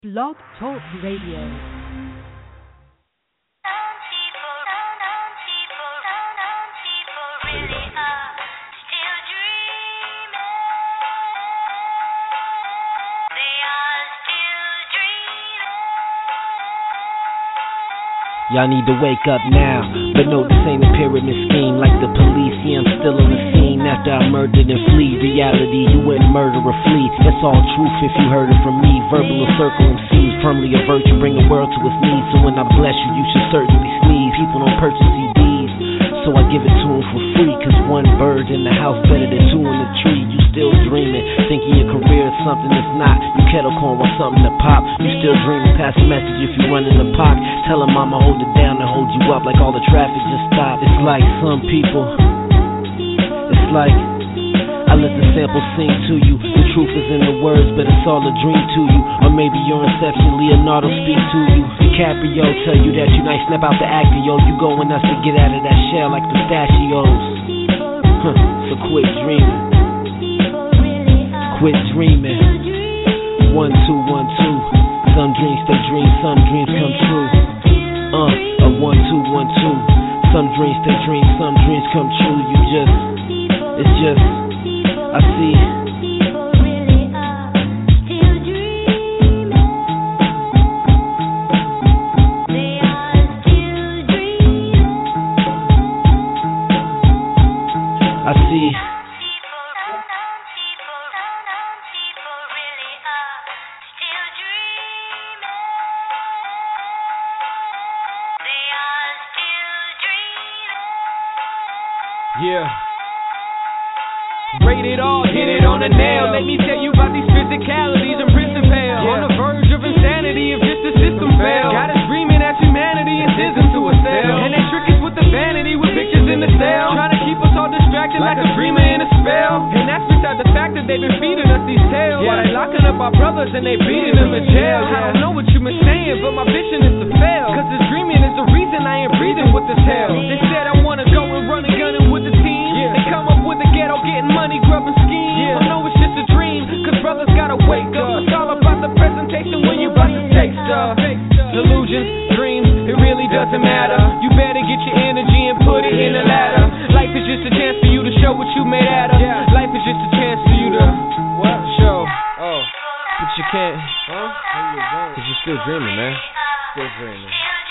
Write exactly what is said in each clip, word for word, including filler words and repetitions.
Blog Talk Radio. Y'all need to wake up now, but no, this ain't a pyramid scheme like the police. Yeah, I'm still on the scene after I murdered and flee. Reality, you wouldn't murder or flee. That's all truth if you heard it from me. Verbal or circle M Cs, firmly avert you, bring the world to its knees. So when I bless you, you should certainly sneeze. People don't purchase C Ds, so I give it to them for free. Cause one bird in the house better than two in the tree. You still dreaming, thinking your career is something that's not. You kettle corn want something to pop. You still dreaming, pass a message if you run in the park. Tell her mama hold it down and hold you up like all the traffic just stopped. It's like some people, it's like I let the sample sing to you. The truth is in the words, but it's all a dream to you. Or maybe your inception, Leonardo speak to you. DiCaprio tell you that you nice, snap out the actor, yo. You going nuts to get out of that shell like pistachios. Huh, so quit dreaming. Quit dreaming. One, two, one, two. Some dreams stay dreams, some dreams come true. Uh, a one, two, one, two. Some dreams stay dreams, some dreams come true. You just, it's just, I see. I see. Yeah. Rated R, hit it on the nail. Let me tell you about these physicalities and prison pale. Yeah. On the verge of insanity if just the system fails. Got us dreaming at humanity and sends them to a cell. And they trick us with the vanity with pictures in the cell. Trying to keep us all distracted like, like a dreamer in a spell. And that's beside the fact that they've been feeding us these tales. Yeah. While they locking up our brothers and they beating them in jail. Yeah. I don't know what you been saying, but my vision is to fail. Cause this dreaming is the reason I ain't breathing with this hell. They said I wanna go and run and gun with the team. Yeah. They come up with the ghetto, getting money, grubbing schemes. Yeah. I know it's just a dream, cause brothers gotta wake up. It's all about the presentation when you about to take stuff. Illusions, dreams, it really doesn't matter. You better get your energy and put it in the ladder. Life is just a chance for you to show what you made out of. Yeah. Life is just a chance for you to what? Show. Oh, but you can't. Huh? Cause you're still dreaming, man. Still dreaming.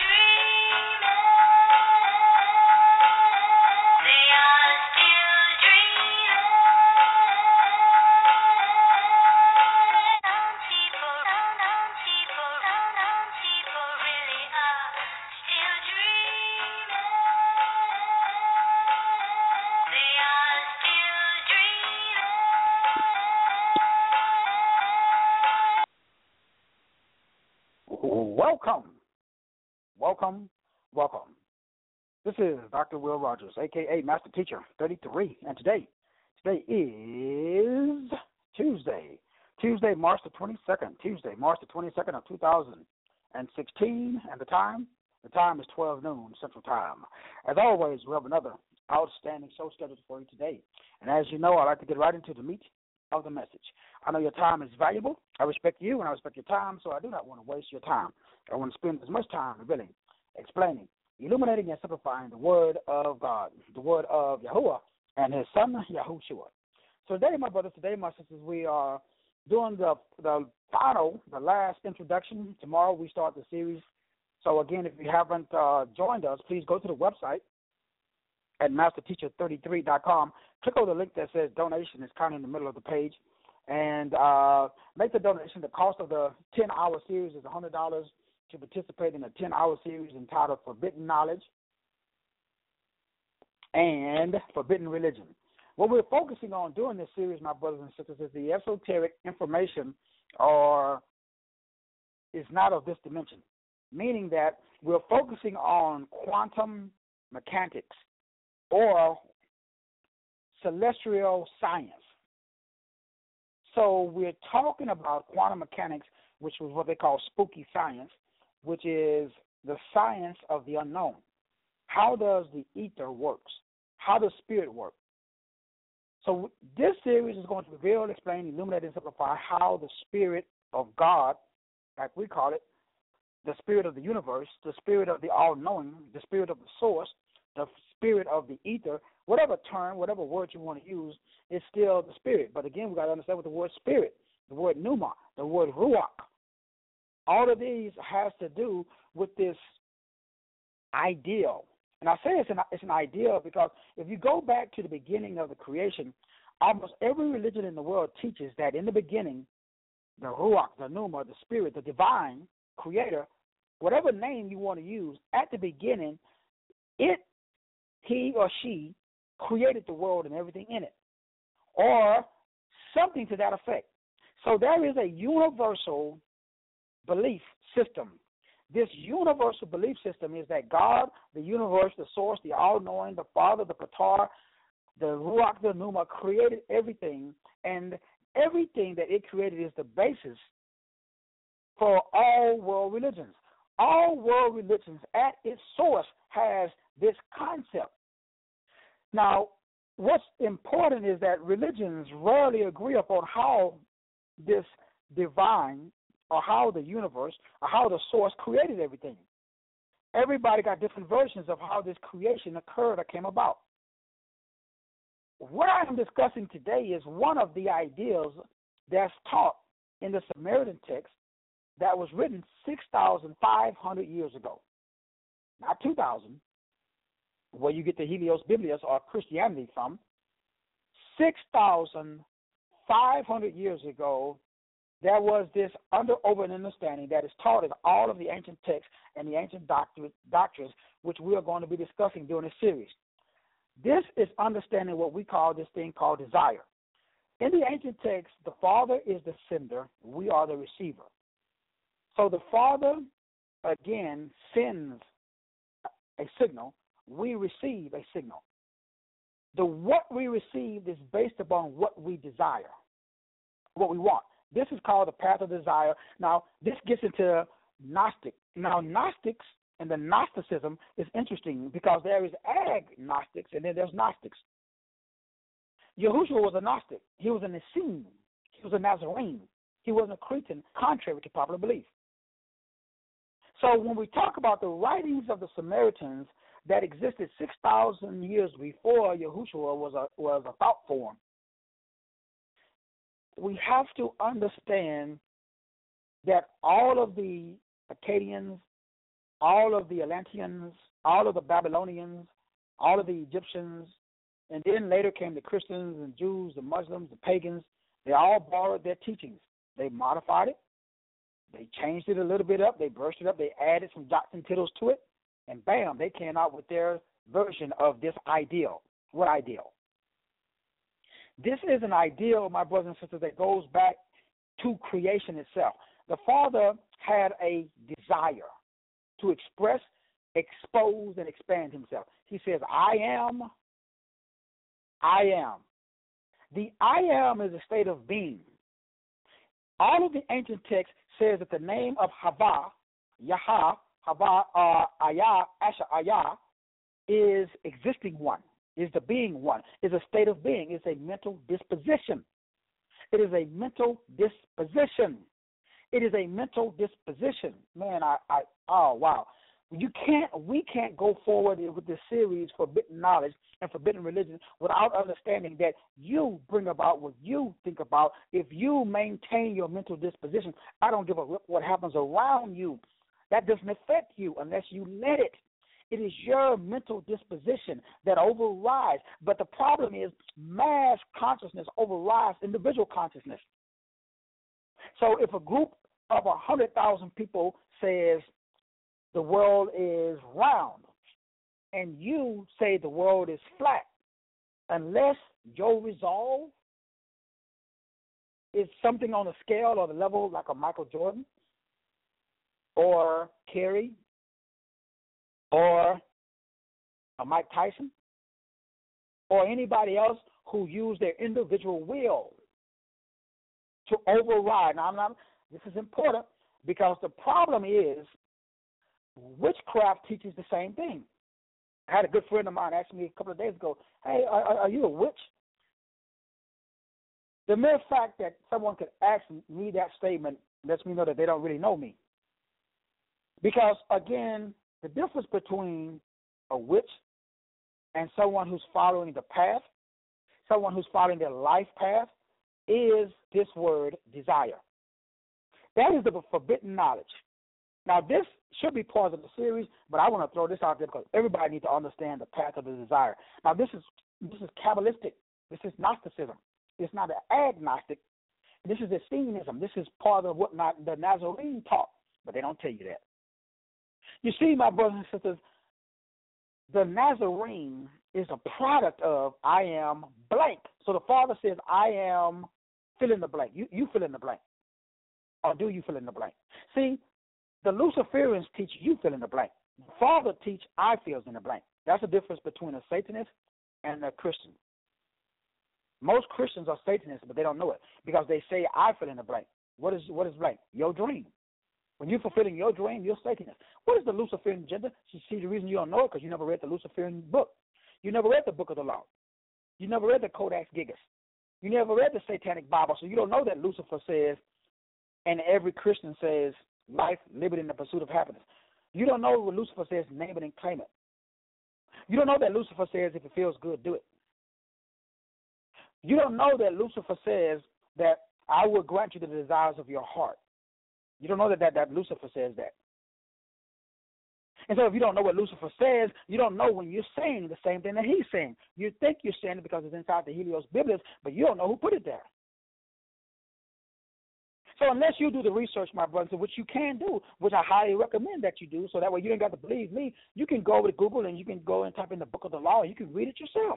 Welcome, welcome, welcome. This is Doctor Will Rogers, a k a. Master Teacher thirty-three, and today, today is Tuesday, Tuesday, March the twenty-second, Tuesday, March the twenty-second of two thousand sixteen, and the time, the time is twelve noon Central Time. As always, we have another outstanding show scheduled for you today, and as you know, I'd like to get right into the meat of the message. I know your time is valuable. I respect you and I respect your time, so I do not want to waste your time. I want to spend as much time really explaining, illuminating, and simplifying the word of God, the word of Yahuwah and his son, Yahushua. So today, my brothers, today, my sisters, we are doing the, the final, the last introduction. Tomorrow we start the series. So again, if you haven't uh, joined us, please go to the website at master teacher thirty-three dot com. Click on the link that says donation. It's kind of in the middle of the page. And uh, make the donation. The cost of the ten-hour series is one hundred dollars to participate in a ten-hour series entitled Forbidden Knowledge and Forbidden Religion. What we're focusing on during this series, my brothers and sisters, is the esoteric information or is not of this dimension, meaning that we're focusing on quantum mechanics or celestial science. So we're talking about quantum mechanics, which was what they call spooky science, which is the science of the unknown. How does the ether works? How does spirit work? So this series is going to reveal, explain, illuminate, and simplify how the Spirit of God like we call it, the spirit of the universe, the spirit of the all-knowing, the spirit of the source, the spirit of the ether, whatever term, whatever word you want to use, it's still the spirit. But again, we got to understand what the word spirit, the word pneuma, the word ruach, all of these has to do with this ideal. And I say it's an, it's an ideal because if you go back to the beginning of the creation, almost every religion in the world teaches that in the beginning, the ruach, the pneuma, the spirit, the divine creator, whatever name you want to use, at the beginning, it, he or she, created the world and everything in it, or something to that effect. So there is a universal belief system. This universal belief system is that God, the universe, the source, the all-knowing, the Father, the Qatar, the Ruach, the Pneuma, created everything, and everything that it created is the basis for all world religions. All world religions at its source has this concept. Now, what's important is that religions rarely agree upon how this divine or how the universe or how the source created everything. Everybody got different versions of how this creation occurred or came about. What I'm discussing today is one of the ideals that's taught in the Samaritan text that was written six thousand five hundred years ago. Not two thousand, where you get the Helios Biblios or Christianity from. six thousand five hundred years ago, there was this under over an understanding that is taught in all of the ancient texts and the ancient doctrine, doctrines, which we are going to be discussing during this series. This is understanding what we call this thing called desire. In the ancient text, the Father is the sender, we are the receiver. So the Father, again, sends a signal, we receive a signal. The what we receive is based upon what we desire, what we want. This is called the path of desire. Now, this gets into Gnostic. Now, Gnostics and the Gnosticism is interesting because there is agnostics and then there's Gnostics. Yahushua was a Gnostic. He was a Nicene. He was a Nazarene. He wasn't a Cretan, contrary to popular belief. So when we talk about the writings of the Samaritans that existed six thousand years before Yahushua was a, was a thought form, we have to understand that all of the Akkadians, all of the Atlanteans, all of the Babylonians, all of the Egyptians, and then later came the Christians and Jews, the Muslims, the pagans, they all borrowed their teachings. They modified it. They changed it a little bit up. They brushed it up. They added some dots and tittles to it. And bam, they came out with their version of this ideal. What ideal? This is an ideal, my brothers and sisters, that goes back to creation itself. The Father had a desire to express, expose, and expand himself. He says, I am, I am. The I am is a state of being. All of the ancient texts says that the name of Hava, Yahah, Hava, uh, Ayah, Asher, Ayah, is existing one, is the being one, is a state of being, is a mental disposition. It is a mental disposition. It is a mental disposition. Man, I, I oh, wow. You can't, we can't go forward with this series, Forbidden Knowledge and Forbidden Religion, without understanding that you bring about what you think about. If you maintain your mental disposition, I don't give a rip what happens around you. That doesn't affect you unless you let it. It is your mental disposition that overrides. But the problem is mass consciousness overrides individual consciousness. So if a group of one hundred thousand people says the world is round and you say the world is flat, unless your resolve is something on a scale or the level like a Michael Jordan or Kerry or a Mike Tyson or anybody else who used their individual will to override. Now, I'm not, this is important because the problem is witchcraft teaches the same thing. I had a good friend of mine ask me a couple of days ago, hey, are, are you a witch? The mere fact that someone could ask me that statement lets me know that they don't really know me. Because, again, the difference between a witch and someone who's following the path, someone who's following their life path, is this word, desire. That is the forbidden knowledge. Now, this should be part of the series, but I want to throw this out there because everybody needs to understand the path of the desire. Now, this is this is Kabbalistic. This is Gnosticism. It's not an agnostic. This is Essenism. This is part of what not, the Nazarene taught, but they don't tell you that. You see, my brothers and sisters, the Nazarene is a product of I am blank. So the Father says, I am fill in the blank. You, you fill in the blank. Or do you fill in the blank? See, the Luciferians teach you fill in the blank. The Father teach I fills in the blank. That's the difference between a Satanist and a Christian. Most Christians are Satanists, but they don't know it because they say I fill in the blank. What is what is blank? Your dream. When you're fulfilling your dream, you're Satanist. What is the Luciferian agenda? You see, the reason you don't know it because you never read the Luciferian book. You never read the Book of the Law. You never read the Codex Gigas. You never read the Satanic Bible, so you don't know that Lucifer says, and every Christian says, life, liberty, and the pursuit of happiness. You don't know what Lucifer says, name it and claim it. You don't know that Lucifer says, if it feels good, do it. You don't know that Lucifer says that I will grant you the desires of your heart. You don't know that, that, that Lucifer says that. And so if you don't know what Lucifer says, you don't know when you're saying the same thing that he's saying. You think you're saying it because it's inside the Helios Biblis, but you don't know who put it there. So unless you do the research, my brothers, which you can do, which I highly recommend that you do, so that way you ain't got to believe me, you can go over to Google and you can go and type in the Book of the Law and you can read it yourself.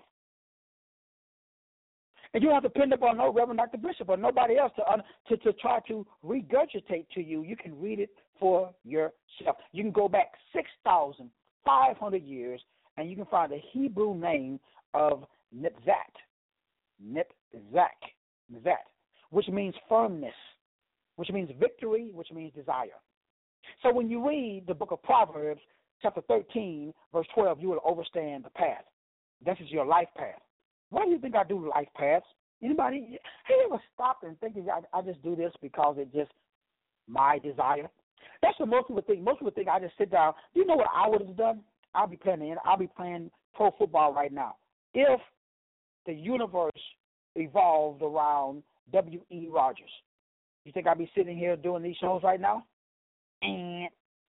And you don't have to depend upon no Reverend Doctor Bishop or nobody else to, uh, to to try to regurgitate to you. You can read it for yourself. You can go back six thousand five hundred years and you can find the Hebrew name of Nitzat, Nitzak, Nitzat, which means firmness, which means victory, which means desire. So when you read the book of Proverbs, chapter thirteen, verse twelve, you will understand the path. This is your life path. Why do you think I do life paths? Anybody? Have you ever stopped and think I, I just do this because it's just my desire? That's what most people think. Most people think I just sit down. Do you know what I would have done? I'll be playing. I'll be playing pro football right now. If the universe evolved around W E Rogers, you think I'd be sitting here doing these shows right now? And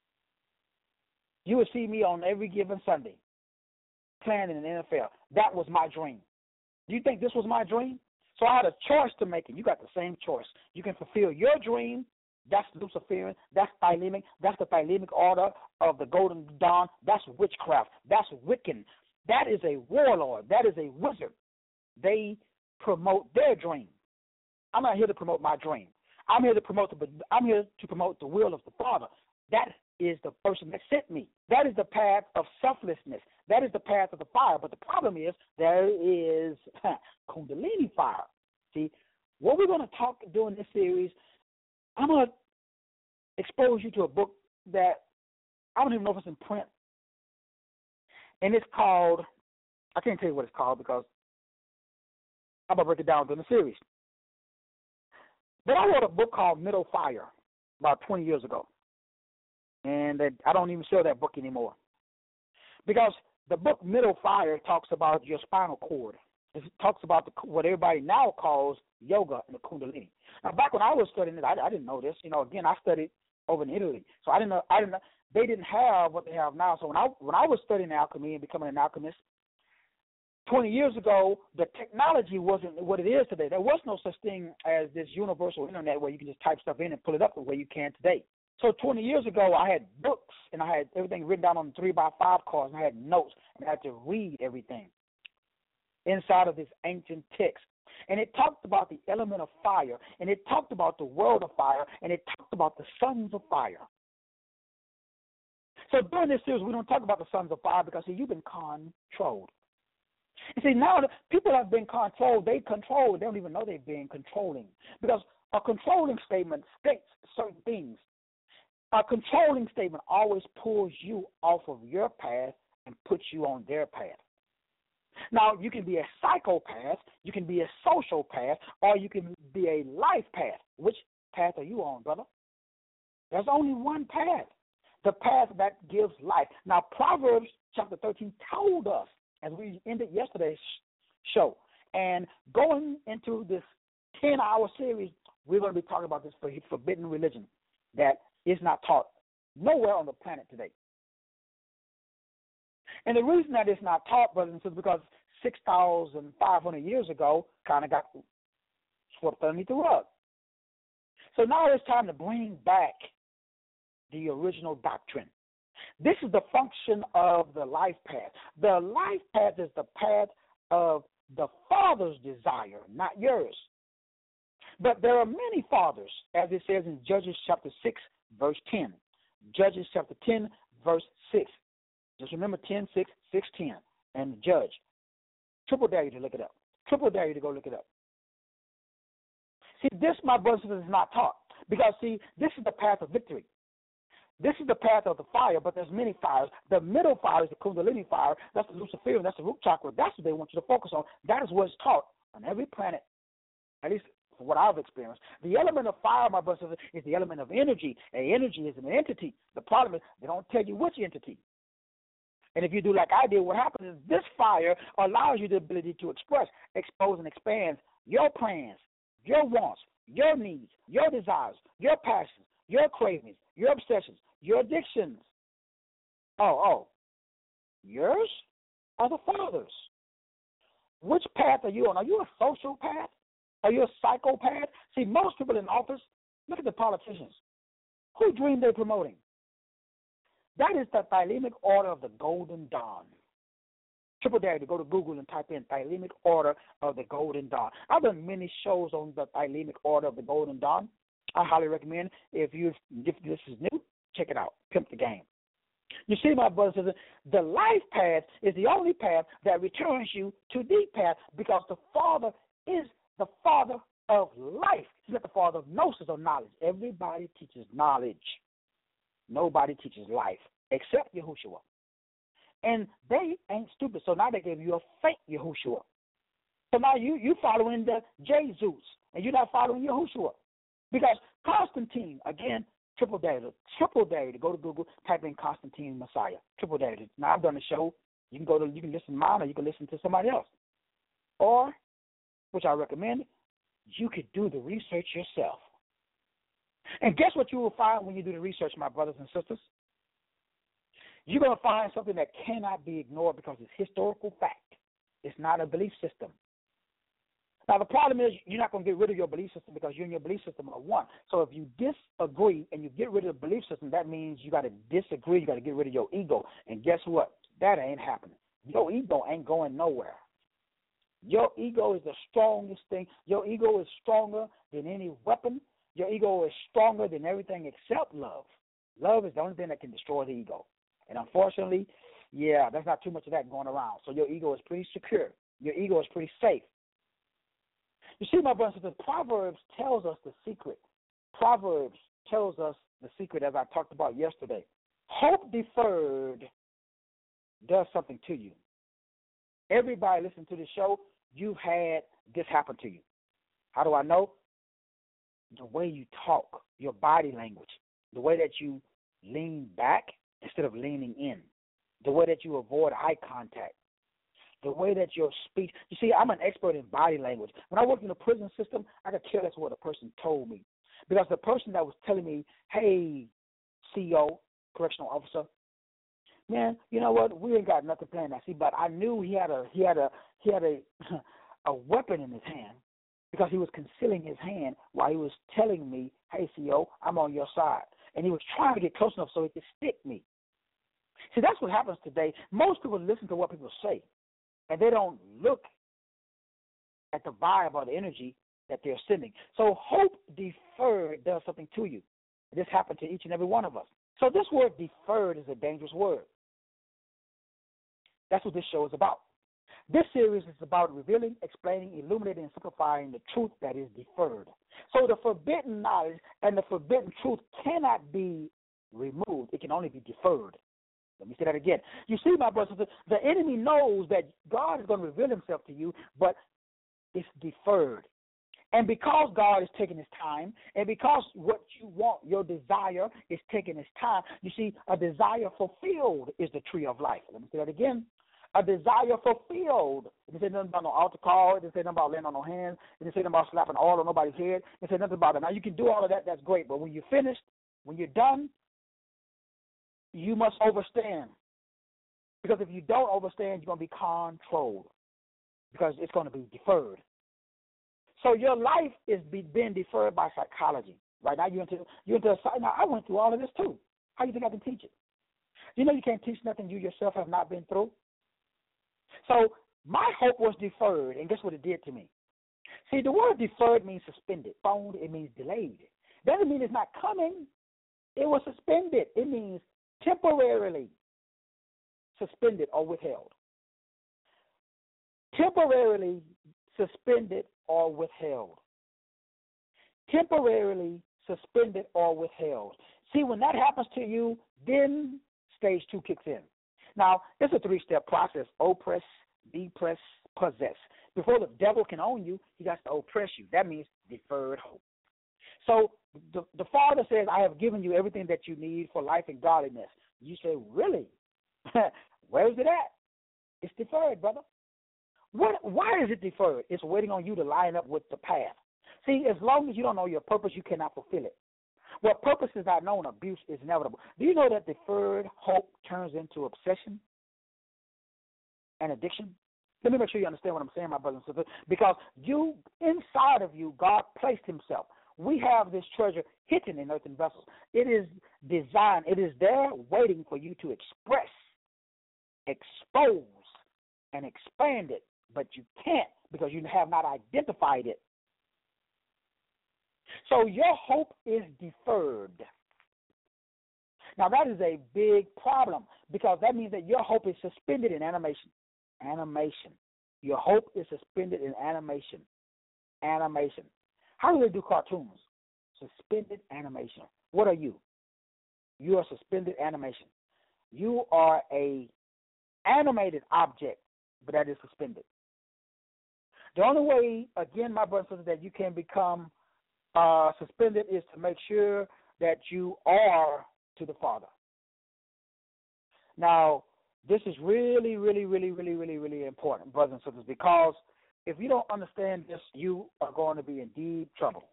you would see me on every given Sunday playing in the N F L. That was my dream. Do you think this was my dream? So I had a choice to make, and you got the same choice. You can fulfill your dream. That's Luciferian. That's Thelemic. That's the Thelemic order of the Golden Dawn. That's witchcraft. That's Wiccan. That is a warlord. That is a wizard. They promote their dream. I'm not here to promote my dream. I'm here to promote the. I'm here to promote the will of the Father. That is the person that sent me. That is the path of selflessness. That is the path of the fire. But the problem is there is Kundalini fire. See, what we're going to talk during this series, I'm going to expose you to a book that I don't even know if it's in print. And it's called, I can't tell you what it's called because I'm going to break it down during the series. But I wrote a book called Middle Fire about twenty years ago. And I don't even sell that book anymore. Because the book Middle Fire talks about your spinal cord. It talks about the, what everybody now calls yoga and the Kundalini. Now, back when I was studying it, I, I didn't know this. You know, again, I studied over in Italy, so I didn't know. I didn't know they didn't have what they have now. So when I when I was studying alchemy and becoming an alchemist twenty years ago, the technology wasn't what it is today. There was no such thing as this universal internet where you can just type stuff in and pull it up the way you can today. So twenty years ago, I had books, and I had everything written down on three by five cards, and I had notes, and I had to read everything inside of this ancient text. And it talked about the element of fire, and it talked about the world of fire, and it talked about the sons of fire. So during this series, we don't talk about the sons of fire because, see, you've been controlled. You see, now that people have been controlled, they control. They don't even know they're being controlling because a controlling statement states certain things. A controlling statement always pulls you off of your path and puts you on their path. Now, you can be a psychopath, you can be a social path, or you can be a life path. Which path are you on, brother? There's only one path, the path that gives life. Now, Proverbs chapter thirteen told us, as we ended yesterday's show, and going into this ten-hour series, we're going to be talking about this forbidden religion that is not taught nowhere on the planet today. And the reason that it's not taught, brothers and sisters, because six thousand five hundred years ago kind of got swept underneath the rug. So now it's time to bring back the original doctrine. This is the function of the life path. The life path is the path of the Father's desire, not yours. But there are many fathers, as it says in Judges chapter six, verse ten. Judges chapter ten, verse six. Just remember ten, six, six, ten, and Judge. Triple dare you to look it up. Triple dare you to go look it up. See, this, my brothers and sisters, is not taught. Because, see, this is the path of victory. This is the path of the fire, but there's many fires. The middle fire is the Kundalini fire. That's the Luciferian. That's the root chakra. That's what they want you to focus on. That is what's taught on every planet, at least for what I've experienced. The element of fire, my brothers and sisters, is the element of energy. And energy is an entity. The problem is they don't tell you which entity. And if you do like I did, what happens is this fire allows you the ability to express, expose, and expand your plans, your wants, your needs, your desires, your passions, your cravings, your obsessions, your addictions. Oh, oh, yours or the Father's? Which path are you on? Are you a social path? Are you a psychopath? See, most people in office, look at the politicians. Who dream they're promoting? That is the thymic order of the Golden Dawn. Triple dare to go to Google and type in thymic order of the Golden Dawn. I've done many shows on the thymic order of the Golden Dawn. I highly recommend, if you if this is new, check it out. Pimp the game. You see, my brothers and sisters, the life path is the only path that returns you to the path, because the Father is the Father of life. He's not the Father of gnosis or knowledge. Everybody teaches knowledge. Nobody teaches life except Yahushua. And they ain't stupid, so now they give you a fake Yahushua. So now you you following the Jesus, and you're not following Yahushua. Because Constantine, again, triple dare, triple dare to go to Google, type in Constantine Messiah. Triple dare. Now I've done a show. You can go to, you can listen to mine, or you can listen to somebody else. Or, which I recommend, you could do the research yourself. And guess what you will find when you do the research, my brothers and sisters? You're going to find something that cannot be ignored, because it's historical fact. It's not a belief system. Now, the problem is you're not going to get rid of your belief system, because you and your belief system are one. So if you disagree and you get rid of the belief system, that means you got to disagree. You got to get rid of your ego. And guess what? That ain't happening. Your ego ain't going nowhere. Your ego is the strongest thing. Your ego is stronger than any weapon. Your ego is stronger than everything except love. Love is the only thing that can destroy the ego. And unfortunately, yeah, there's not too much of that going around. So your ego is pretty secure. Your ego is pretty safe. You see, my brothers and sisters, Proverbs tells us the secret. Proverbs tells us the secret, as I talked about yesterday. Hope deferred does something to you. Everybody listening to the show, you've had this happen to you. How do I know? The way you talk, your body language, the way that you lean back instead of leaning in, the way that you avoid eye contact, the way that your speech. You see, I'm an expert in body language. When I worked in the prison system, I could tell that's what a person told me. Because the person that was telling me, hey, C E O, correctional officer, man, you know what? We ain't got nothing planned. I see, but I knew he had a he had a he had a a weapon in his hand, because he was concealing his hand while he was telling me, hey, C E O, I'm on your side. And he was trying to get close enough so he could stick me. See, that's what happens today. Most people listen to what people say, and they don't look at the vibe or the energy that they're sending. So hope deferred does something to you. This happened to each and every one of us. So this word deferred is a dangerous word. That's what this show is about. This series is about revealing, explaining, illuminating, and simplifying the truth that is deferred. So the forbidden knowledge and the forbidden truth cannot be removed. It can only be deferred. Let me say that again. You see, my brothers, the enemy knows that God is going to reveal himself to you, but it's deferred. And because God is taking his time, and because what you want, your desire, is taking his time, you see, a desire fulfilled is the tree of life. Let me say that again. A desire fulfilled. It didn't say nothing about no altar call. It didn't say nothing about laying on no hands. It didn't say nothing about slapping oil on nobody's head. It didn't say nothing about it. Now, you can do all of that. That's great. But when you're finished, when you're done, you must overstand. Because if you don't overstand, you're going to be controlled. Because it's going to be deferred. So your life is be, being deferred by psychology. Right now, you're into, you're into a, now, I went through all of this too. How do you think I can teach it? You know you can't teach nothing you yourself have not been through. So my hope was deferred, and guess what it did to me? See, the word deferred means suspended. Phoned, it means delayed. Doesn't mean it's not coming. It was suspended. It means temporarily suspended or withheld. Temporarily suspended or withheld. Temporarily suspended or withheld. See, when that happens to you, then stage two kicks in. Now, it's a three-step process: oppress, depress, possess. Before the devil can own you, he has to oppress you. That means deferred hope. So the, the Father says, I have given you everything that you need for life and godliness. You say, really? Where is it at? It's deferred, brother. What? Why is it deferred? It's waiting on you to line up with the path. See, as long as you don't know your purpose, you cannot fulfill it. Where purpose is not known, abuse is inevitable. Do you know that deferred hope turns into obsession and addiction? Let me make sure you understand what I'm saying, my brothers and sisters, because you, inside of you, God placed himself. We have this treasure hidden in earthen vessels. It is designed, it is there waiting for you to express, expose, and expand it, but you can't because you have not identified it. So your hope is deferred. Now, that is a big problem because that means that your hope is suspended in animation. Animation. Your hope is suspended in animation. Animation. How do they do cartoons? Suspended animation. What are you? You are suspended animation. You are a animated object, but that is suspended. The only way, again, my brothers and sisters, that you can become uh, suspended is to make sure that you are to the Father. Now, this is really, really, really, really, really, really important, brothers and sisters, because if you don't understand this, you are going to be in deep trouble.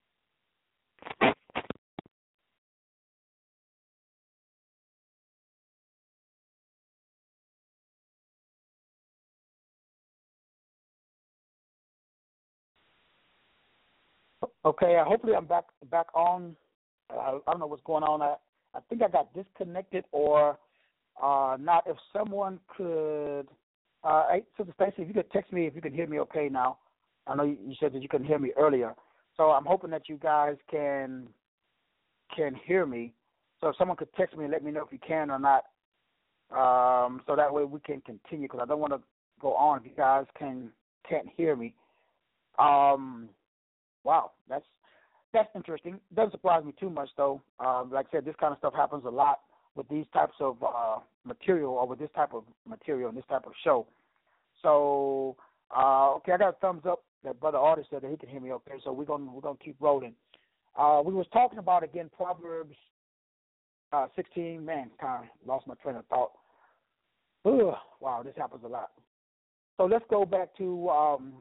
Okay, uh, hopefully I'm back back on. Uh, I don't know what's going on. I, I think I got disconnected or uh, not. If someone could, uh, hey, Sister Stacy, if you could text me if you can hear me okay now. I know you, you said that you couldn't hear me earlier. So I'm hoping that you guys can can hear me. So if someone could text me and let me know if you can or not, um, so that way we can continue, because I don't want to go on if you guys can, can't hear me. Um Wow, that's that's interesting. Doesn't surprise me too much, though. Um, like I said, this kind of stuff happens a lot with these types of uh, material, or with this type of material and this type of show. So, uh, okay, I got a thumbs up that Brother Artist said that he can hear me okay. So we're gonna we're gonna keep rolling. Uh, we was talking about again Proverbs uh, sixteen. Man, kind of lost my train of thought. Ugh, wow, this happens a lot. So let's go back to. Um,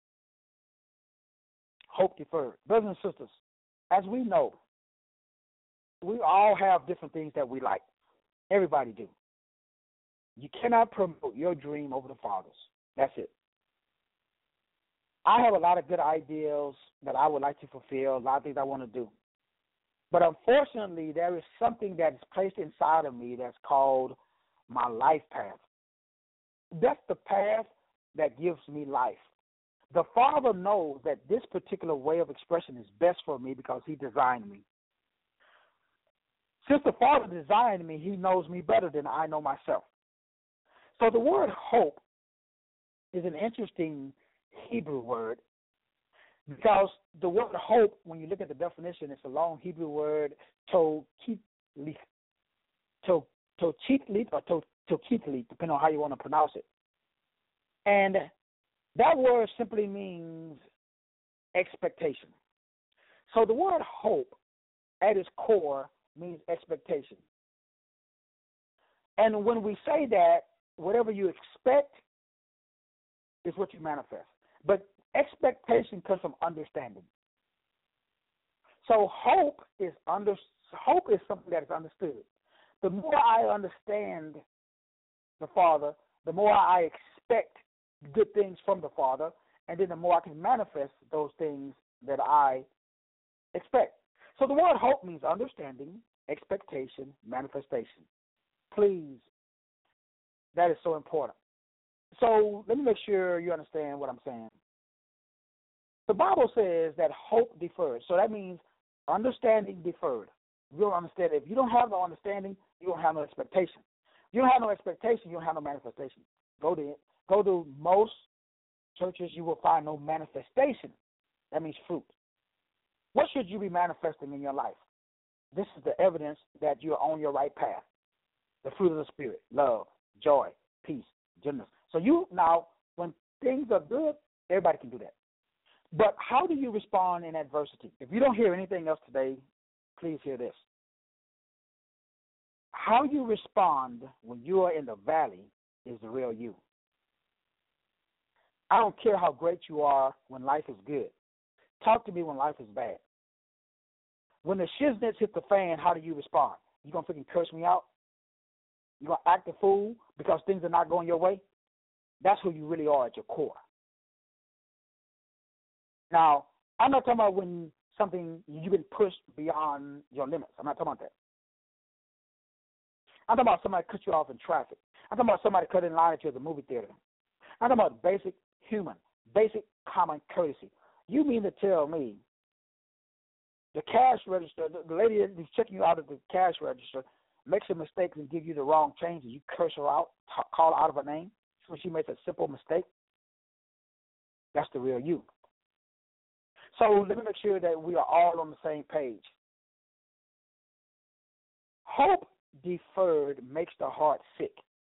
Hope deferred. Brothers and sisters, as we know, we all have different things that we like. Everybody do. You cannot promote your dream over the Father's. That's it. I have a lot of good ideals that I would like to fulfill, a lot of things I want to do. But unfortunately, there is something that is placed inside of me that's called my life path. That's the path that gives me life. The Father knows that this particular way of expression is best for me because he designed me. Since the Father designed me, he knows me better than I know myself. So the word hope is an interesting Hebrew word because the word hope, when you look at the definition, it's a long Hebrew word, tokitlit, to, tokitlit or to, tokitlit, depending on how you want to pronounce it. And that word simply means expectation. So the word hope at its core means expectation. And when we say that, whatever you expect is what you manifest. But expectation comes from understanding. So hope is under hope is something that is understood. The more I understand the Father, the more I expect good things from the Father, and then the more I can manifest those things that I expect. So the word hope means understanding, expectation, manifestation. Please, that is so important. So let me make sure you understand what I'm saying. The Bible says that hope deferred. So that means understanding deferred. You don't understand. If you don't have no understanding, you don't have no expectation. You don't have no expectation, you don't have no manifestation. Go to go to most churches, you will find no manifestation. That means fruit. What should you be manifesting in your life? This is the evidence that you're on your right path. The fruit of the Spirit, love, joy, peace, gentleness. So you now, when things are good, everybody can do that. But how do you respond in adversity? If you don't hear anything else today, please hear this. How you respond when you are in the valley is the real you. I don't care how great you are when life is good. Talk to me when life is bad. When the shiznits hit the fan, how do you respond? You going to freaking curse me out? You going to act a fool because things are not going your way? That's who you really are at your core. Now, I'm not talking about when something, you've been pushed beyond your limits. I'm not talking about that. I'm talking about somebody cut you off in traffic. I'm talking about somebody cut in line at you at the movie theater. I'm talking about basic human, basic common courtesy. You mean to tell me the cash register, the, the lady that's checking you out at the cash register, makes a mistake and give you the wrong change and you curse her out, t- call her out of her name so she makes a simple mistake? That's the real you. So let me make sure that we are all on the same page. Hope deferred makes the heart sick.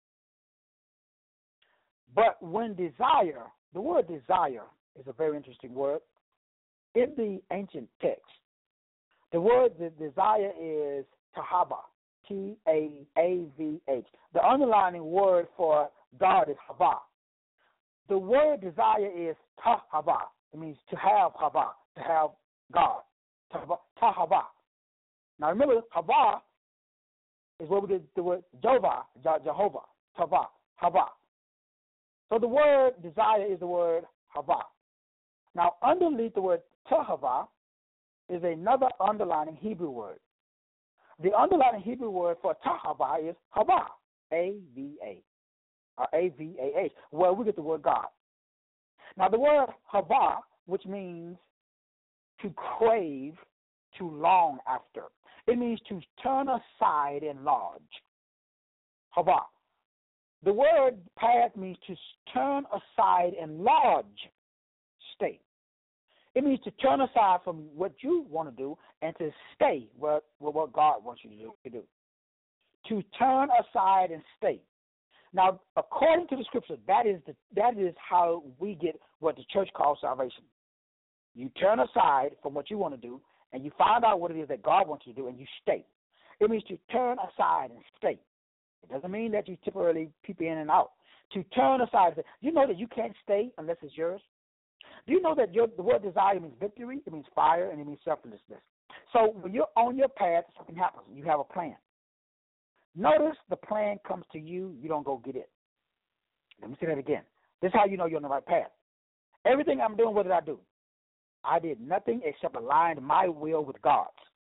But when desire, the word desire is a very interesting word. In the ancient text, the word the desire is tahaba, T A A V H. The underlining word for God is hava. The word desire is tahava. It means to have hava, to have God, tahava. Now remember, hava is where we get the word Jehovah, Jehovah, tava, hava. So the word desire is the word hava. Now underneath the word tahava is another underlining Hebrew word. The underlining Hebrew word for tahava is hava, A V A, or A V A H, where we get the word God. Now the word hava, which means to crave, to long after. It means to turn aside and enlarge. Hava. The word path means to turn aside and enlarge state. It means to turn aside from what you want to do and to stay where, where what God wants you to do, to do. To turn aside and stay. Now, according to the scripture, that is the that is how we get what the church calls salvation. You turn aside from what you want to do, and you find out what it is that God wants you to do, and you stay. It means to turn aside and stay. It doesn't mean that you temporarily peep in and out. To turn aside, you know that you can't stay unless it's yours. Do you know that your, the word desire means victory, it means fire, and it means selflessness? So when you're on your path, something happens. You have a plan. Notice the plan comes to you, you don't go get it. Let me say that again. This is how you know you're on the right path. Everything I'm doing, what did I do? I did nothing except align my will with God's.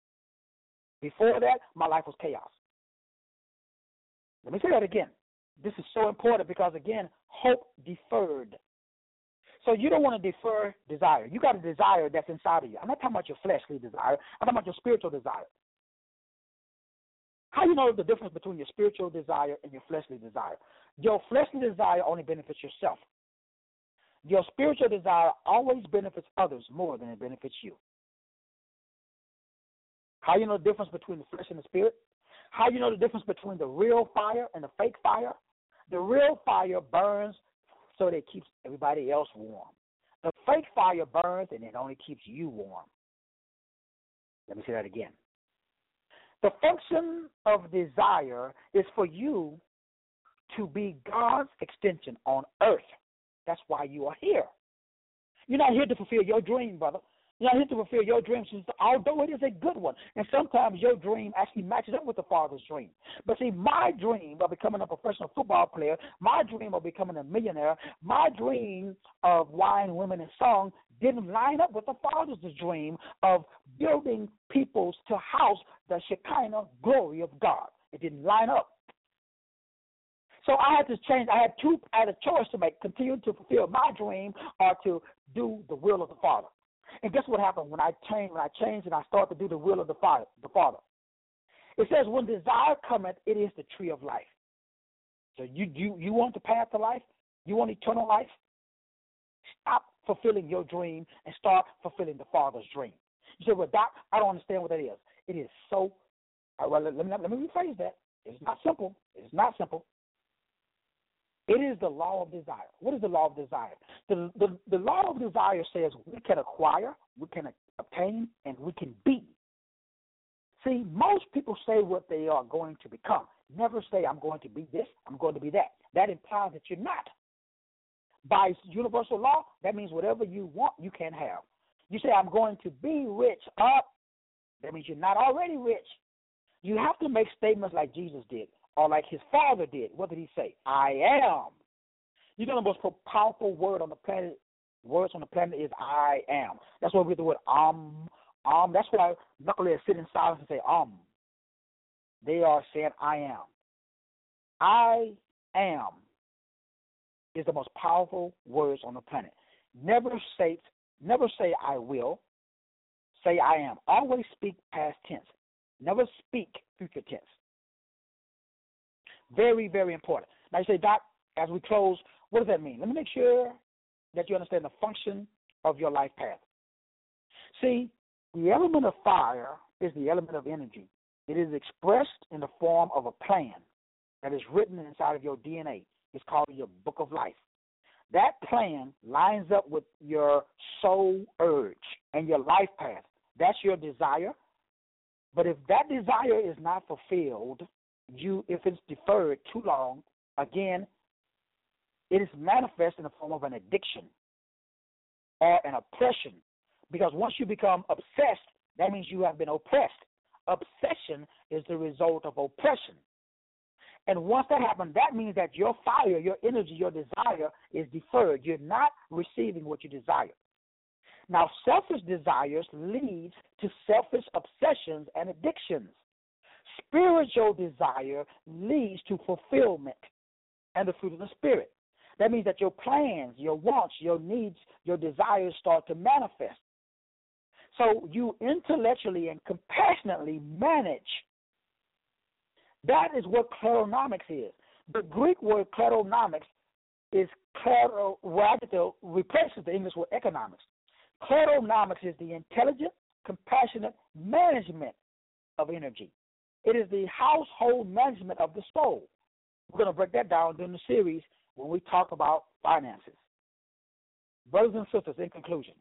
Before that, my life was chaos. Let me say that again. This is so important because, again, hope deferred. So you don't want to defer desire. You got a desire that's inside of you. I'm not talking about your fleshly desire. I'm talking about your spiritual desire. How do you know the difference between your spiritual desire and your fleshly desire? Your fleshly desire only benefits yourself. Your spiritual desire always benefits others more than it benefits you. How do you know the difference between the flesh and the spirit? How do you know the difference between the real fire and the fake fire? The real fire burns so that it keeps everybody else warm. The fake fire burns and it only keeps you warm. Let me say that again. The function of desire is for you to be God's extension on earth. That's why you are here. You're not here to fulfill your dream, brother. You're not here to fulfill your dream, although it is a good one. And sometimes your dream actually matches up with the Father's dream. But see, my dream of becoming a professional football player, my dream of becoming a millionaire, my dream of wine, women, and song didn't line up with the Father's dream of building peoples to house the Shekinah glory of God. It didn't line up. So I had to change. I had two. I had a choice to make: continue to fulfill my dream or to do the will of the Father. And guess what happened when I changed? When I changed and I started to do the will of the Father. The Father. It says, "When desire cometh, it is the tree of life." So you you you want the path to life? You want eternal life? Stop fulfilling your dream and start fulfilling the Father's dream. You say, "Well, Doc, I don't understand what that is." It is so. Well, let me let me rephrase that. It's not simple. It's not simple. It is the law of desire. What is the law of desire? The, the, the law of desire says we can acquire, we can obtain, and we can be. See, most people say what they are going to become. Never say, I'm going to be this, I'm going to be that. That implies that you're not. By universal law, that means whatever you want, you can have. You say, I'm going to be rich up. That means you're not already rich. You have to make statements like Jesus did. Or like his Father did. What did he say? I am. You know the most powerful word on the planet, words on the planet is I am. That's why we get the word um, um. That's why knuckleheads sit in silence and say um. They are saying I am. I am is the most powerful words on the planet. Never say, never say I will. Say I am. Always speak past tense. Never speak future tense. Very, very important. Now you say, Doc, as we close, what does that mean? Let me make sure that you understand the function of your life path. See, the element of fire is the element of energy. It is expressed in the form of a plan that is written inside of your D N A. It's called your book of life. That plan lines up with your soul urge and your life path. That's your desire. But if that desire is not fulfilled, You, if it's deferred too long, again, it is manifest in the form of an addiction or an oppression. Because once you become obsessed, that means you have been oppressed. Obsession is the result of oppression. And once that happens, that means that your fire, your energy, your desire is deferred. You're not receiving what you desire. Now, selfish desires leads to selfish obsessions and addictions. Spiritual desire leads to fulfillment and the fruit of the Spirit. That means that your plans, your wants, your needs, your desires start to manifest. So you intellectually and compassionately manage. That is what kleronomics is. The Greek word kleronomics is klero, replaces the English word economics. Kleronomics is the intelligent, compassionate management of energy. It is the household management of the soul. We're going to break that down during the series when we talk about finances. Brothers and sisters, in conclusion,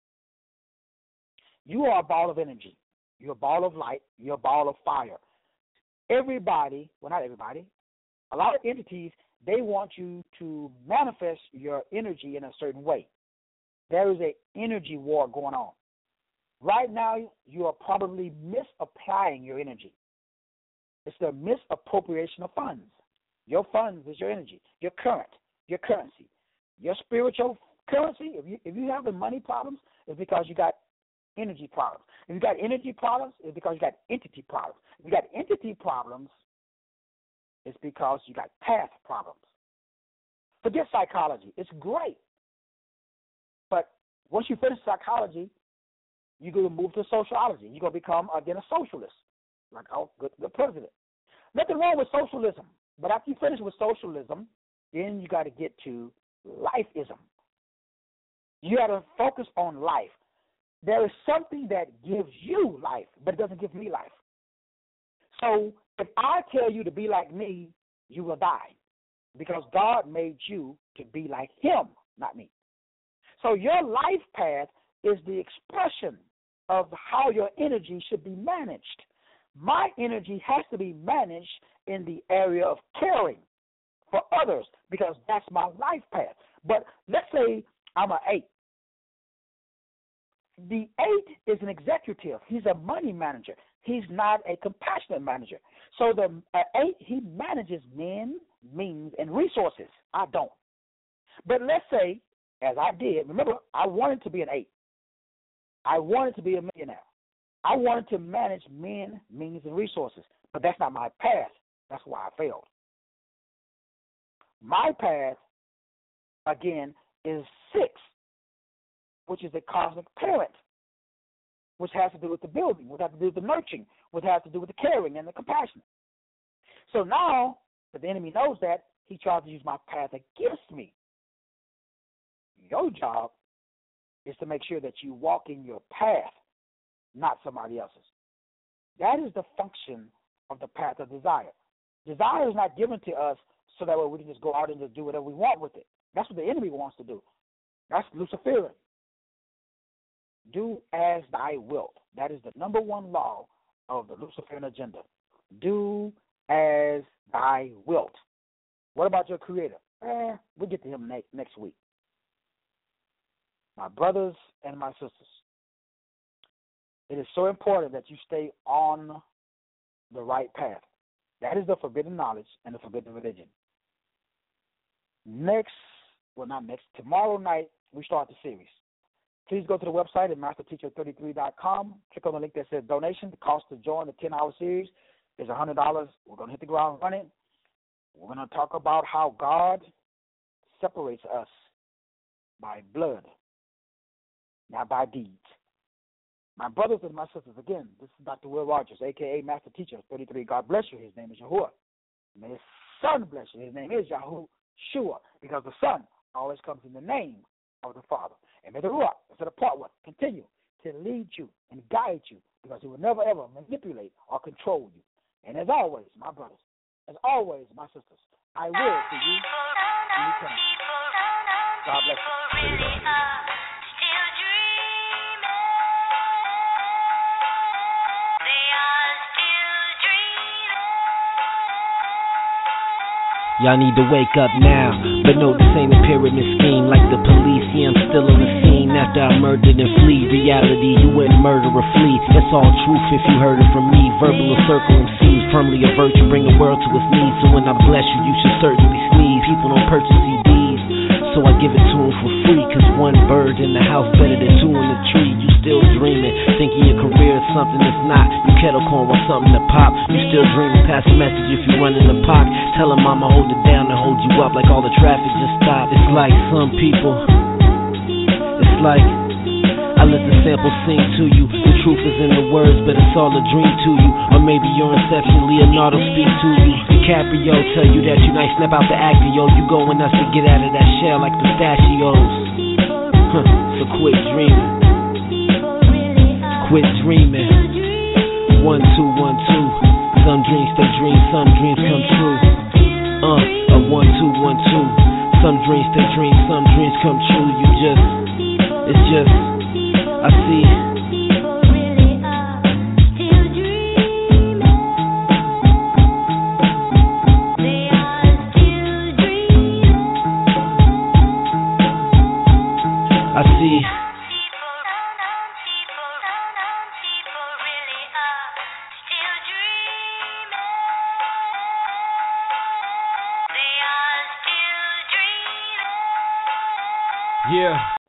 you are a ball of energy. You're a ball of light. You're a ball of fire. Everybody, well, not everybody, a lot of entities, they want you to manifest your energy in a certain way. There is an energy war going on. Right now, you are probably misapplying your energy. It's the misappropriation of funds. Your funds is your energy, your current, your currency. Your spiritual currency, if you if you have the money problems, it's because you got energy problems. If you got energy problems, it's because you got entity problems. If you got entity problems, it's because you got path problems. Forget psychology. It's great. But once you finish psychology, you're going to move to sociology. You're going to become, again, a socialist, like our good, good president. Nothing wrong with socialism. But after you finish with socialism, then you got to get to lifeism. You got to focus on life. There is something that gives you life, but it doesn't give me life. So if I tell you to be like me, you will die, because God made you to be like him, not me. So your life path is the expression of how your energy should be managed. My energy has to be managed in the area of caring for others because that's my life path. But let's say I'm an eight. The eight is an executive. He's a money manager. He's not a compassionate manager. So the uh, eight, he manages men, means, and resources. I don't. But let's say, as I did, remember, I wanted to be an eight. I wanted to be a millionaire. I wanted to manage men, means, and resources. But that's not my path. That's why I failed. My path, again, is six, which is a cosmic parent, which has to do with the building, which has to do with the nurturing, which has to do with the caring and the compassion. So now that the enemy knows that, he tries to use my path against me. Your job is to make sure that you walk in your path, not somebody else's. That is the function of the path of desire. Desire is not given to us so that way we can just go out and just do whatever we want with it. That's what the enemy wants to do. That's Luciferian. Do as thy wilt. That is the number one law of the Luciferian agenda. Do as thy wilt. What about your creator? Eh, we'll get to him next, next week. My brothers and my sisters, it is so important that you stay on the right path. That is the forbidden knowledge and the forbidden religion. Next, well, not next, tomorrow night, we start the series. Please go to the website at master teacher thirty-three dot com. Click on the link that says donation. The cost to join the ten-hour series is one hundred dollars. We're going to hit the ground running. We're going to talk about how God separates us by blood, not by deeds. My brothers and my sisters, again, this is Doctor Will Rogers, a k a. Master Teacher thirty-three. God bless you. His name is Yahuwah. May his son bless you. His name is Yahushua, because the son always comes in the name of the Father. And may the Ruach, instead of part one, continue to lead you and guide you, because he will never, ever manipulate or control you. And as always, my brothers, as always, my sisters, I will see you in eternity. God bless you. Y'all need to wake up now, but no, this ain't a pyramid scheme like the police. Yeah, I'm still on the scene after I murdered and flee. Reality, you wouldn't murder or flee. That's all truth if you heard it from me. Verbal or circle M Cs, firmly a virtue, bring the world to its knees. So when I bless you, you should certainly sneeze. People don't purchase C Ds, so I give it to them for free. Cause one bird in the house better than two in the tree. You still dreaming, thinking your career is something that's not. You kettle corn with something to pop. You still dreaming, pass a message if you run in the park. Tell them I'ma hold it down and hold you up like all the traffic just stopped. It's like some people, it's like I let the sample sing to you. The truth is in the words, but it's all a dream to you. Or maybe your inception, Leonardo speak to you. DiCaprio tell you that you nice, snap out the actor, yo. You going nuts to get out of that shell like pistachios. Huh, so quit dreaming. Quit dreaming. One, two, one, two. Some dreams stay dreams, some dreams come true. Uh, a one, two, one, two. Some dreams stay dreams, some dreams come true. You just, it's just, I see. I see. Yeah.